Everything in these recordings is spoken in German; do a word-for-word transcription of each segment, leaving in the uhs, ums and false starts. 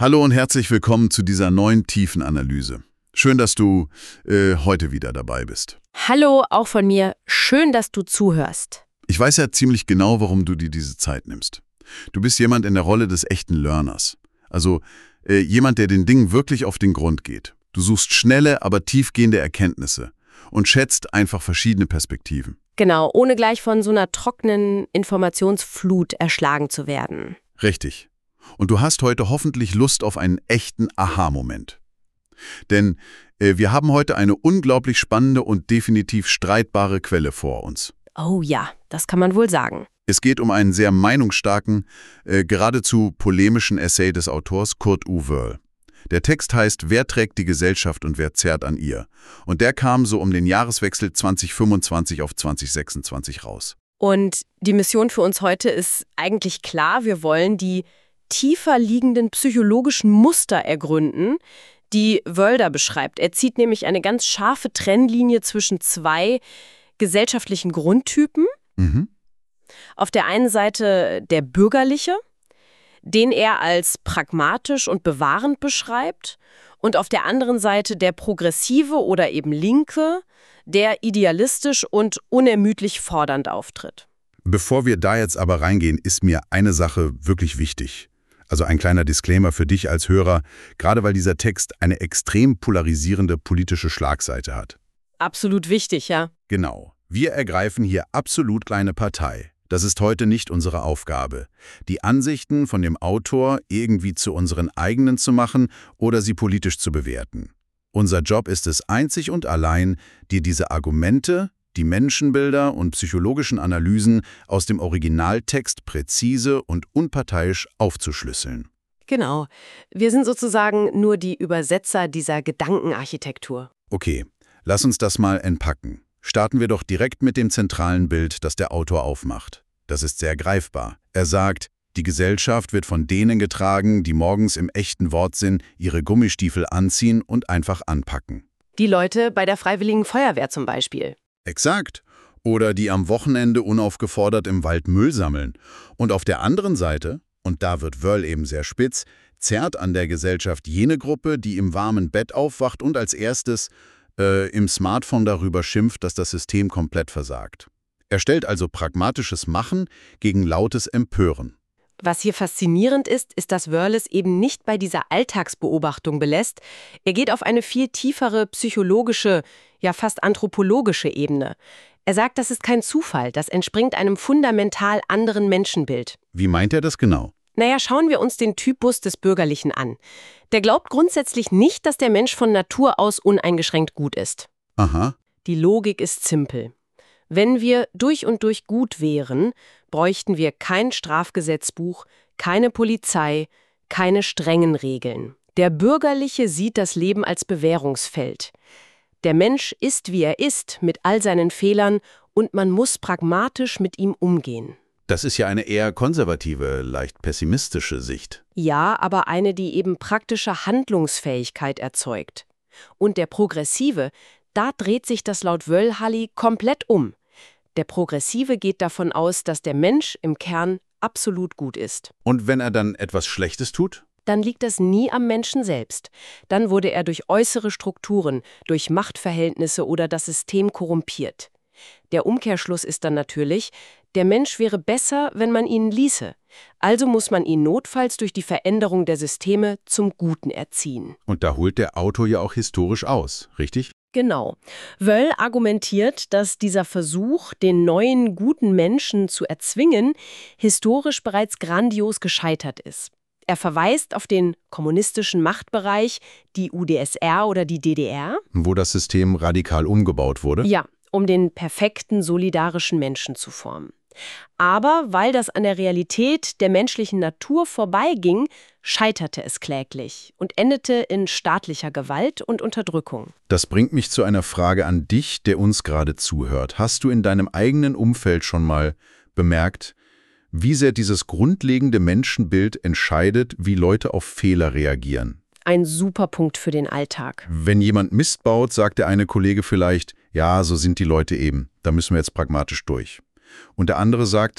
Hallo und herzlich willkommen zu dieser neuen Tiefenanalyse. Schön, dass du äh, heute wieder dabei bist. Hallo, auch von mir. Schön, dass du zuhörst. Ich weiß ja ziemlich genau, warum du dir diese Zeit nimmst. Du bist jemand in der Rolle des echten Learners. Also äh, jemand, der den Dingen wirklich auf den Grund geht. Du suchst schnelle, aber tiefgehende Erkenntnisse und schätzt einfach verschiedene Perspektiven. Genau, ohne gleich von so einer trockenen Informationsflut erschlagen zu werden. Richtig. Und du hast heute hoffentlich Lust auf einen echten Aha-Moment. Denn äh, wir haben heute eine unglaublich spannende und definitiv streitbare Quelle vor uns. Oh ja, das kann man wohl sagen. Es geht um einen sehr meinungsstarken, äh, geradezu polemischen Essay des Autors Kurt U. Wörl. Der Text heißt »Wer trägt die Gesellschaft und wer zerrt an ihr?« Und der kam so um den Jahreswechsel zwanzig fünfundzwanzig auf zwanzig sechsundzwanzig raus. Und die Mission für uns heute ist eigentlich klar. Wir wollen die tiefer liegenden psychologischen Muster ergründen, die Wörl da beschreibt. Er zieht nämlich eine ganz scharfe Trennlinie zwischen zwei gesellschaftlichen Grundtypen. Mhm. Auf der einen Seite der bürgerliche, den er als pragmatisch und bewahrend beschreibt, und auf der anderen Seite der progressive oder eben linke, der idealistisch und unermüdlich fordernd auftritt. Bevor wir da jetzt aber reingehen, ist mir eine Sache wirklich wichtig. Also ein kleiner Disclaimer für dich als Hörer, gerade weil dieser Text eine extrem polarisierende politische Schlagseite hat. Absolut wichtig, ja. Genau. Wir ergreifen hier absolut kleine Partei. Das ist heute nicht unsere Aufgabe, die Ansichten von dem Autor irgendwie zu unseren eigenen zu machen oder sie politisch zu bewerten. Unser Job ist es einzig und allein, dir diese Argumente, die Menschenbilder und psychologischen Analysen aus dem Originaltext präzise und unparteiisch aufzuschlüsseln. Genau. Wir sind sozusagen nur die Übersetzer dieser Gedankenarchitektur. Okay, lass uns das mal entpacken. Starten wir doch direkt mit dem zentralen Bild, das der Autor aufmacht. Das ist sehr greifbar. Er sagt, die Gesellschaft wird von denen getragen, die morgens im echten Wortsinn ihre Gummistiefel anziehen und einfach anpacken. Die Leute bei der Freiwilligen Feuerwehr zum Beispiel. Exakt. Oder die am Wochenende unaufgefordert im Wald Müll sammeln. Und auf der anderen Seite, und da wird Wörl eben sehr spitz, zerrt an der Gesellschaft jene Gruppe, die im warmen Bett aufwacht und als erstes äh, im Smartphone darüber schimpft, dass das System komplett versagt. Er stellt also pragmatisches Machen gegen lautes Empören. Was hier faszinierend ist, ist, dass Wörl es eben nicht bei dieser Alltagsbeobachtung belässt. Er geht auf eine viel tiefere psychologische, ja fast anthropologische Ebene. Er sagt, das ist kein Zufall, das entspringt einem fundamental anderen Menschenbild. Wie meint er das genau? Naja, schauen wir uns den Typus des Bürgerlichen an. Der glaubt grundsätzlich nicht, dass der Mensch von Natur aus uneingeschränkt gut ist. Aha. Die Logik ist simpel. Wenn wir durch und durch gut wären, bräuchten wir kein Strafgesetzbuch, keine Polizei, keine strengen Regeln. Der Bürgerliche sieht das Leben als Bewährungsfeld. Der Mensch ist, wie er ist, mit all seinen Fehlern, und man muss pragmatisch mit ihm umgehen. Das ist ja eine eher konservative, leicht pessimistische Sicht. Ja, aber eine, die eben praktische Handlungsfähigkeit erzeugt. Und der Progressive, da dreht sich das laut Wörl-Halli komplett um. Der Progressive geht davon aus, dass der Mensch im Kern absolut gut ist. Und wenn er dann etwas Schlechtes tut? Dann liegt das nie am Menschen selbst. Dann wurde er durch äußere Strukturen, durch Machtverhältnisse oder das System korrumpiert. Der Umkehrschluss ist dann natürlich, der Mensch wäre besser, wenn man ihn ließe. Also muss man ihn notfalls durch die Veränderung der Systeme zum Guten erziehen. Und da holt der Autor ja auch historisch aus, richtig? Genau. Wörl argumentiert, dass dieser Versuch, den neuen, guten Menschen zu erzwingen, historisch bereits grandios gescheitert ist. Er verweist auf den kommunistischen Machtbereich, die U d S R oder die D D R. Wo das System radikal umgebaut wurde? Ja, um den perfekten, solidarischen Menschen zu formen. Aber weil das an der Realität der menschlichen Natur vorbeiging, scheiterte es kläglich und endete in staatlicher Gewalt und Unterdrückung. Das bringt mich zu einer Frage an dich, der uns gerade zuhört. Hast du in deinem eigenen Umfeld schon mal bemerkt, wie sehr dieses grundlegende Menschenbild entscheidet, wie Leute auf Fehler reagieren? Ein super Punkt für den Alltag. Wenn jemand Mist baut, sagt der eine Kollege vielleicht, ja, so sind die Leute eben, da müssen wir jetzt pragmatisch durch. Und der andere sagt,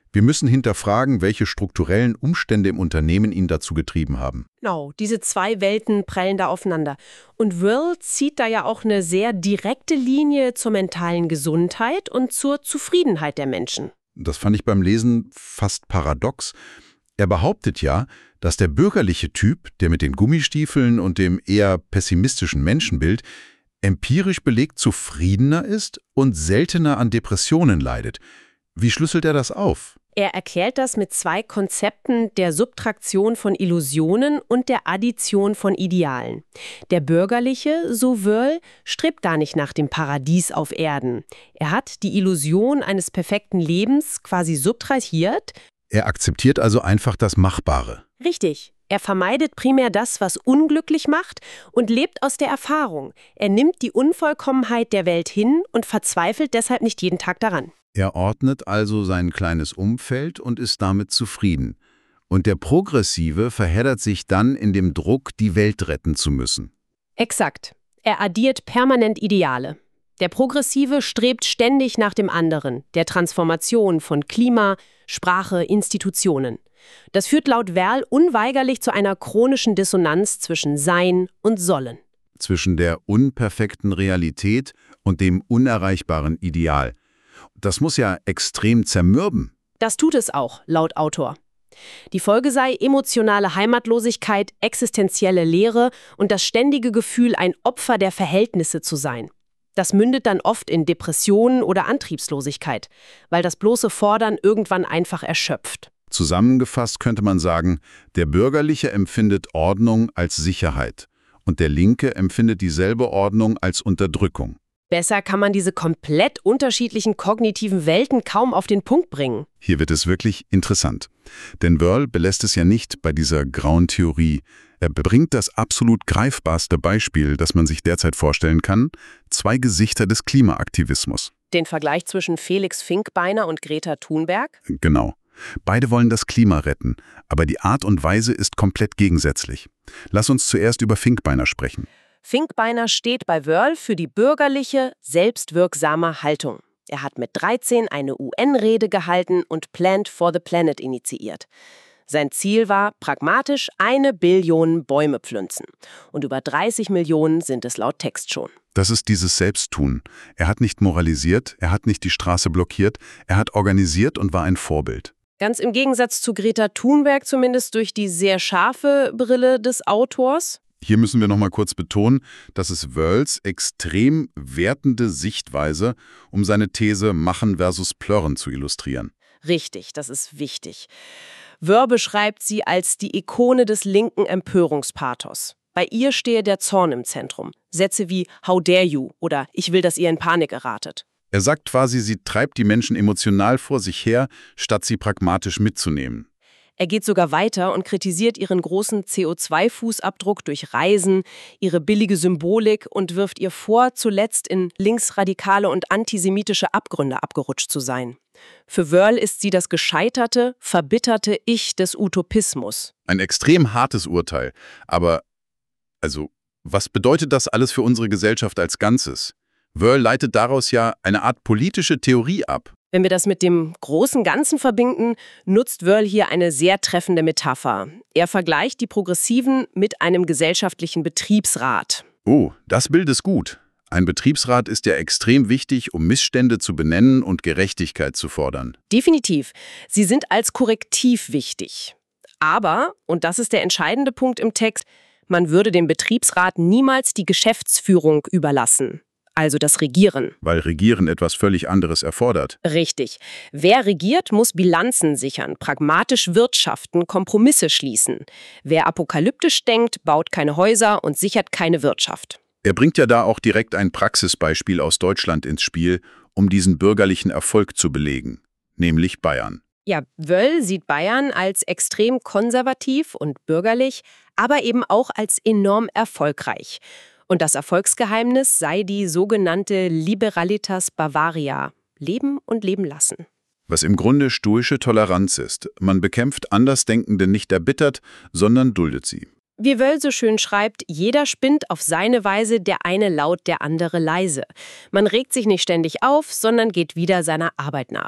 Wir müssen hinterfragen, welche strukturellen Umstände im Unternehmen ihn dazu getrieben haben. Genau, diese zwei Welten prellen da aufeinander. Und Vörl zieht da ja auch eine sehr direkte Linie zur mentalen Gesundheit und zur Zufriedenheit der Menschen. Das fand ich beim Lesen fast paradox. Er behauptet ja, dass der bürgerliche Typ, der mit den Gummistiefeln und dem eher pessimistischen Menschenbild, empirisch belegt zufriedener ist und seltener an Depressionen leidet. Wie schlüsselt er das auf? Er erklärt das mit zwei Konzepten der Subtraktion von Illusionen und der Addition von Idealen. Der Bürgerliche, so Vörl, strebt gar nicht nach dem Paradies auf Erden. Er hat die Illusion eines perfekten Lebens quasi subtrahiert. Er akzeptiert also einfach das Machbare. Richtig. Er vermeidet primär das, was unglücklich macht und lebt aus der Erfahrung. Er nimmt die Unvollkommenheit der Welt hin und verzweifelt deshalb nicht jeden Tag daran. Er ordnet also sein kleines Umfeld und ist damit zufrieden. Und der Progressive verheddert sich dann in dem Druck, die Welt retten zu müssen. Exakt. Er addiert permanent Ideale. Der Progressive strebt ständig nach dem anderen, der Transformation von Klima, Sprache, Institutionen. Das führt laut Vörl unweigerlich zu einer chronischen Dissonanz zwischen Sein und Sollen. Zwischen der unperfekten Realität und dem unerreichbaren Ideal. Das muss ja extrem zermürben. Das tut es auch, laut Autor. Die Folge sei emotionale Heimatlosigkeit, existenzielle Leere und das ständige Gefühl, ein Opfer der Verhältnisse zu sein. Das mündet dann oft in Depressionen oder Antriebslosigkeit, weil das bloße Fordern irgendwann einfach erschöpft. Zusammengefasst könnte man sagen, der Bürgerliche empfindet Ordnung als Sicherheit und der Linke empfindet dieselbe Ordnung als Unterdrückung. Besser kann man diese komplett unterschiedlichen kognitiven Welten kaum auf den Punkt bringen. Hier wird es wirklich interessant. Denn Vörl belässt es ja nicht bei dieser grauen Theorie. Er bringt das absolut greifbarste Beispiel, das man sich derzeit vorstellen kann, zwei Gesichter des Klimaaktivismus. Den Vergleich zwischen Felix Finkbeiner und Greta Thunberg? Genau. Beide wollen das Klima retten, aber die Art und Weise ist komplett gegensätzlich. Lass uns zuerst über Finkbeiner sprechen. Finkbeiner steht bei Vörl für die bürgerliche, selbstwirksame Haltung. Er hat mit dreizehn eine U N-Rede gehalten und Plant for the Planet initiiert. Sein Ziel war, pragmatisch eine Billion Bäume pflanzen. Und über dreißig Millionen sind es laut Text schon. Das ist dieses Selbsttun. Er hat nicht moralisiert, er hat nicht die Straße blockiert, er hat organisiert und war ein Vorbild. Ganz im Gegensatz zu Greta Thunberg, zumindest durch die sehr scharfe Brille des Autors. Hier müssen wir noch mal kurz betonen, dass es Vörls extrem wertende Sichtweise, um seine These Machen versus Plörren zu illustrieren. Richtig, das ist wichtig. Vörl beschreibt sie als die Ikone des linken Empörungspathos. Bei ihr stehe der Zorn im Zentrum. Sätze wie How dare you oder Ich will, dass ihr in Panik geratet. Er sagt quasi, sie treibt die Menschen emotional vor sich her, statt sie pragmatisch mitzunehmen. Er geht sogar weiter und kritisiert ihren großen C O zwei Fußabdruck durch Reisen, ihre billige Symbolik und wirft ihr vor, zuletzt in linksradikale und antisemitische Abgründe abgerutscht zu sein. Für Vörl ist sie das gescheiterte, verbitterte Ich des Utopismus. Ein extrem hartes Urteil. Aber, also, was bedeutet das alles für unsere Gesellschaft als Ganzes? Vörl leitet daraus ja eine Art politische Theorie ab. Wenn wir das mit dem großen Ganzen verbinden, nutzt Vörl hier eine sehr treffende Metapher. Er vergleicht die Progressiven mit einem gesellschaftlichen Betriebsrat. Oh, das Bild ist gut. Ein Betriebsrat ist ja extrem wichtig, um Missstände zu benennen und Gerechtigkeit zu fordern. Definitiv. Sie sind als Korrektiv wichtig. Aber, und das ist der entscheidende Punkt im Text, man würde dem Betriebsrat niemals die Geschäftsführung überlassen. Also das Regieren. Weil Regieren etwas völlig anderes erfordert. Richtig. Wer regiert, muss Bilanzen sichern, pragmatisch wirtschaften, Kompromisse schließen. Wer apokalyptisch denkt, baut keine Häuser und sichert keine Wirtschaft. Er bringt ja da auch direkt ein Praxisbeispiel aus Deutschland ins Spiel, um diesen bürgerlichen Erfolg zu belegen, nämlich Bayern. Ja, Vörl sieht Bayern als extrem konservativ und bürgerlich, aber eben auch als enorm erfolgreich. Und das Erfolgsgeheimnis sei die sogenannte Liberalitas Bavaria, Leben und leben lassen. Was im Grunde stoische Toleranz ist. Man bekämpft Andersdenkende nicht erbittert, sondern duldet sie. Wie Vörl so schön schreibt, jeder spinnt auf seine Weise, der eine laut, der andere leise. Man regt sich nicht ständig auf, sondern geht wieder seiner Arbeit nach.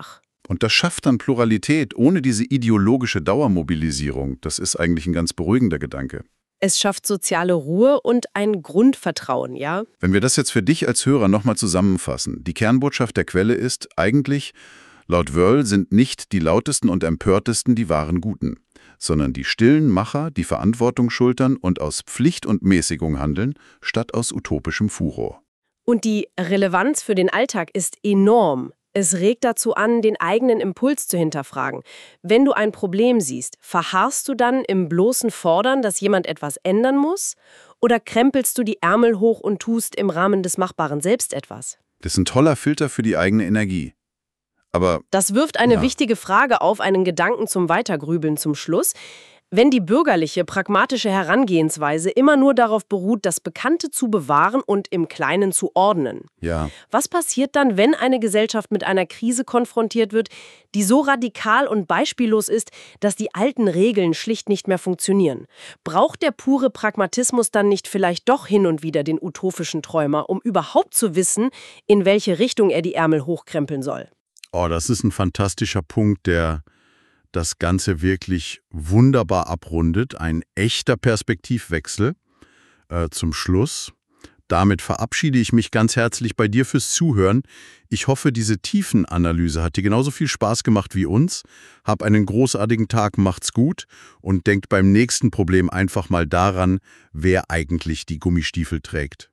Und das schafft dann Pluralität ohne diese ideologische Dauermobilisierung. Das ist eigentlich ein ganz beruhigender Gedanke. Es schafft soziale Ruhe und ein Grundvertrauen, ja? Wenn wir das jetzt für dich als Hörer nochmal zusammenfassen, die Kernbotschaft der Quelle ist eigentlich, laut Wörl sind nicht die lautesten und empörtesten die wahren Guten, sondern die stillen Macher, die Verantwortung schultern und aus Pflicht und Mäßigung handeln, statt aus utopischem Furor. Und die Relevanz für den Alltag ist enorm. Es regt dazu an, den eigenen Impuls zu hinterfragen. Wenn du ein Problem siehst, verharrst du dann im bloßen Fordern, dass jemand etwas ändern muss? Oder krempelst du die Ärmel hoch und tust im Rahmen des Machbaren selbst etwas? Das ist ein toller Filter für die eigene Energie. Aber Das wirft eine ja. wichtige Frage auf, einen Gedanken zum Weitergrübeln zum Schluss. Wenn die bürgerliche, pragmatische Herangehensweise immer nur darauf beruht, das Bekannte zu bewahren und im Kleinen zu ordnen. Ja. Was passiert dann, wenn eine Gesellschaft mit einer Krise konfrontiert wird, die so radikal und beispiellos ist, dass die alten Regeln schlicht nicht mehr funktionieren? Braucht der pure Pragmatismus dann nicht vielleicht doch hin und wieder den utopischen Träumer, um überhaupt zu wissen, in welche Richtung er die Ärmel hochkrempeln soll? Oh, das ist ein fantastischer Punkt, der das Ganze wirklich wunderbar abrundet. Ein echter Perspektivwechsel äh, zum Schluss. Damit verabschiede ich mich ganz herzlich bei dir fürs Zuhören. Ich hoffe, diese Tiefenanalyse hat dir genauso viel Spaß gemacht wie uns. Hab einen großartigen Tag, macht's gut und denkt beim nächsten Problem einfach mal daran, wer eigentlich die Gummistiefel trägt.